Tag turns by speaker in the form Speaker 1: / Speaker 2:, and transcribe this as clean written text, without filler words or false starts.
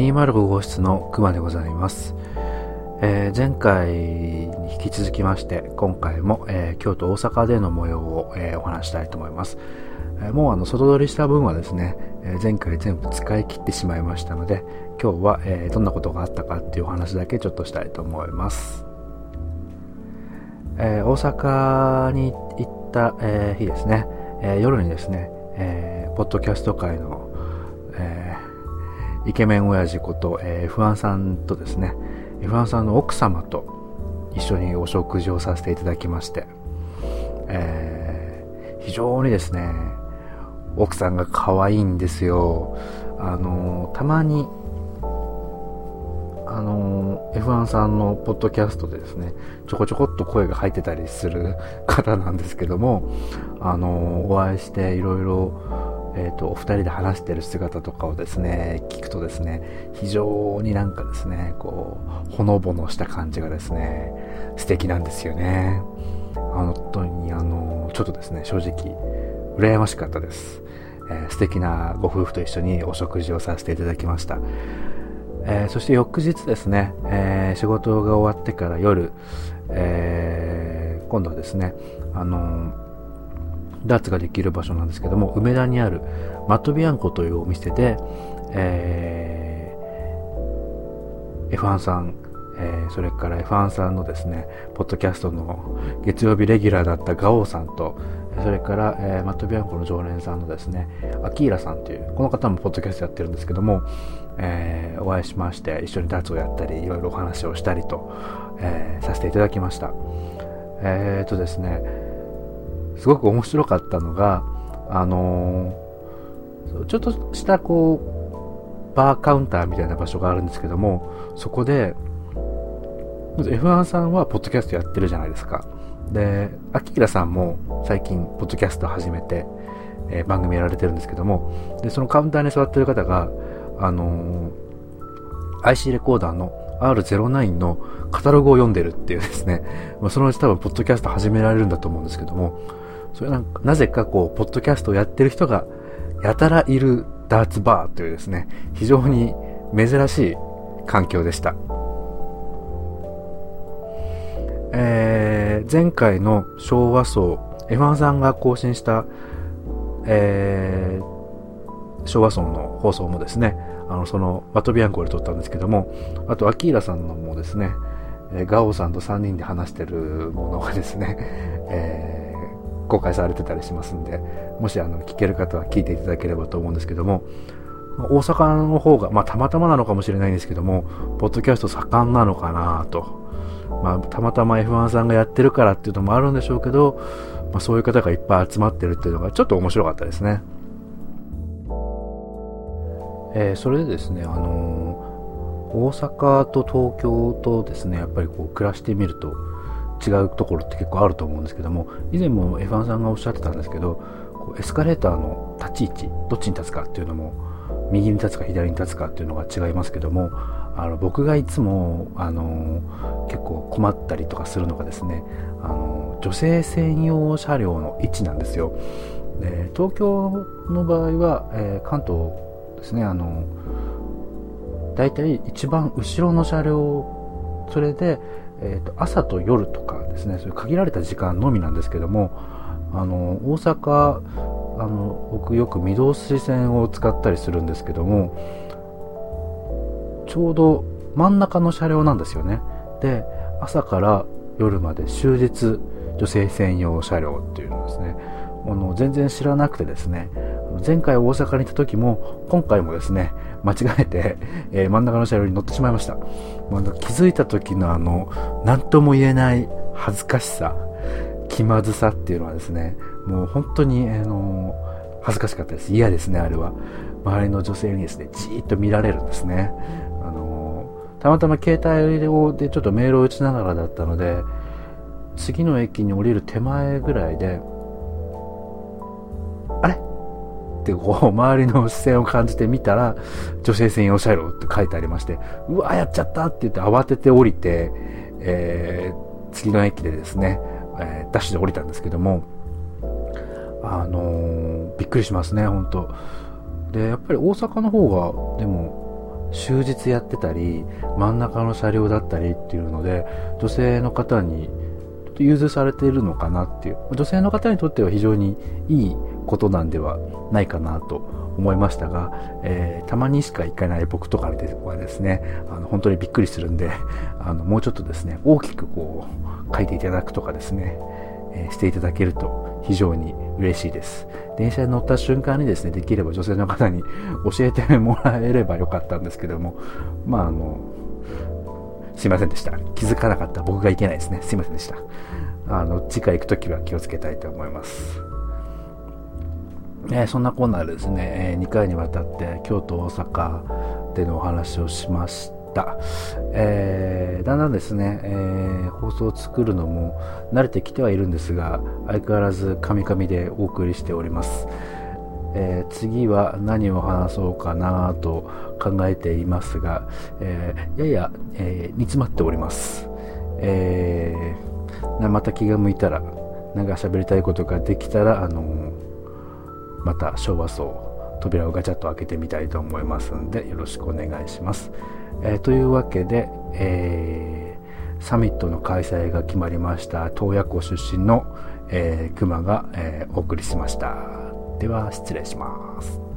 Speaker 1: 205号室の熊でございます。前回に引き続きまして今回も、京都大阪での模様を、お話したいと思います。もう外撮りした分はですね、前回全部使い切ってしまいましたので、今日は、どんなことがあったかっていうお話だけちょっとしたいと思います。大阪に行った、日ですね、夜にですね、ポッドキャスト界の、イケメン親父こと、F1 さんとですね、F1 さんの奥様と一緒にお食事をさせていただきまして、非常にですね、奥さんが可愛いんですよ。たまにF1 さんのポッドキャストでですね、ちょこちょこっと声が入ってたりする方なんですけども、お会いしていろいろお二人で話している姿とかをですね聞くとですね、非常になんかですね、こうほのぼのした感じがですね素敵なんですよね。本当にちょっとですね、正直羨ましかったです。素敵なご夫婦と一緒にお食事をさせていただきました。そして翌日ですね、仕事が終わってから夜、今度はですね、ダーツができる場所なんですけども、梅田にあるマットビアンコというお店で、F1 さん、それから F1 さんのですねポッドキャストの月曜日レギュラーだったガオーさんと、それから、マットビアンコの常連さんのですねアキーラさんというこの方もポッドキャストやってるんですけども、お会いしまして、一緒にダーツをやったりいろいろお話をしたりと、させていただきました。ですね、すごく面白かったのが、ちょっとしたこうバーカウンターみたいな場所があるんですけども、そこでまず F1 さんはポッドキャストやってるじゃないですか。で、アキーラさんも最近ポッドキャスト始めて、番組やられてるんですけども、でそのカウンターに座ってる方がIC レコーダーの R09 のカタログを読んでるっていうですね、そのうち多分ポッドキャスト始められるんだと思うんですけども、それなぜかこうポッドキャストをやってる人がやたらいるダーツバーというですね、非常に珍しい環境でした。前回の昭和層 F1 さんが更新した、昭和層の放送もですね、そのマトビアンコで撮ったんですけども、あとアキーラさんのもですね、ガオさんと3人で話してるものがですね、公開されてたりしますんで、もし聞ける方は聞いていただければと思うんですけども、大阪の方が、たまたまなのかもしれないんですけども、ポッドキャスト盛んなのかなと、たまたま F1 さんがやってるからっていうのもあるんでしょうけど、そういう方がいっぱい集まってるっていうのがちょっと面白かったですね。それでですね、大阪と東京とですね、やっぱりこう暮らしてみると違うところって結構あると思うんですけども、以前も F1 さんがおっしゃってたんですけど、こうエスカレーターの立ち位置、どっちに立つかっていうのも、右に立つか左に立つかっていうのが違いますけども、僕がいつも結構困ったりとかするのがですね、女性専用車両の位置なんですよ。で、東京の場合は、関東ですね、だいたい一番後ろの車両、それで、朝と夜とかですね、そういう限られた時間のみなんですけども、大阪、僕よく御堂筋線を使ったりするんですけども、ちょうど真ん中の車両なんですよね。で、朝から夜まで終日女性専用車両っていうのですね、全然知らなくてですね、前回大阪に行った時も今回もですね間違えて、真ん中の車両に乗ってしまいました。気づいた時の何とも言えない恥ずかしさ、気まずさっていうのはですね、もう本当に恥ずかしかったです。嫌ですね、あれは。周りの女性にですねじーっと見られるんですね。たまたま携帯でちょっとメールを打ちながらだったので、次の駅に降りる手前ぐらいで、あれってこう周りの視線を感じてみたら、女性専用車両って書いてありまして、うわやっちゃったって言って慌てて降りて、次の駅でですね、ダッシュで降りたんですけども、びっくりしますね、本当。で、やっぱり大阪の方がでも終日やってたり真ん中の車両だったりっていうので、女性の方に融通されているのかなっていう、女性の方にとっては非常にいいことなんではないかなと思いましたが、たまにしか行かない僕とかはですね、本当にびっくりするんで、もうちょっとですね、大きくこう書いていただくとかですね、していただけると非常に嬉しいです。電車に乗った瞬間にですね、できれば女性の方に教えてもらえればよかったんですけども、すいませんでした。気づかなかった僕がいけないですね。すいませんでした。次回行くときは気をつけたいと思います。そんなコーナーでですね、2回にわたって京都、大阪でのお話をしました。だんだんですね、放送を作るのも慣れてきてはいるんですが、相変わらずカミカミでお送りしております。次は何を話そうかなと考えていますが、やや、煮詰まっております。また気が向いたら、なんか喋りたいことができたら、また昭和層扉をガチャッと開けてみたいと思いますので、よろしくお願いします。というわけで、サミットの開催が決まりました洞爺湖出身の、熊が、お送りしました。では失礼します。